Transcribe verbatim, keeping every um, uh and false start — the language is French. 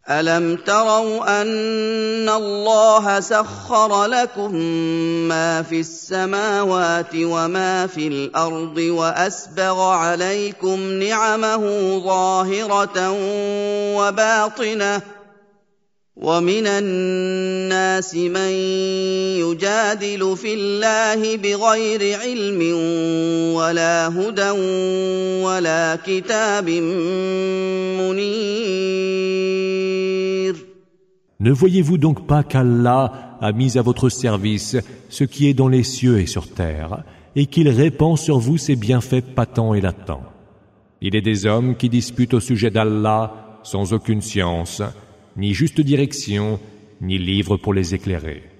أَلَمْ تَرَوْا أَنَّ اللَّهَ سَخَّرَ لَكُم مَّا فِي السَّمَاوَاتِ وَمَا فِي الْأَرْضِ وَأَسْبَغَ عَلَيْكُمْ نِعَمَهُ ظَاهِرَةً وَبَاطِنَةً ۗ وَمِنَ النَّاسِ مَن يُجَادِلُ فِي اللَّهِ بِغَيْرِ عِلْمٍ وَلَا هُدًى وَلَا كِتَابٍ مُّنِيرٍ. Ne voyez-vous donc pas qu'Allah a mis à votre service ce qui est dans les cieux et sur terre, et qu'il répand sur vous ses bienfaits patents et latents? Il est des hommes qui disputent au sujet d'Allah sans aucune science, ni juste direction, ni livre pour les éclairer.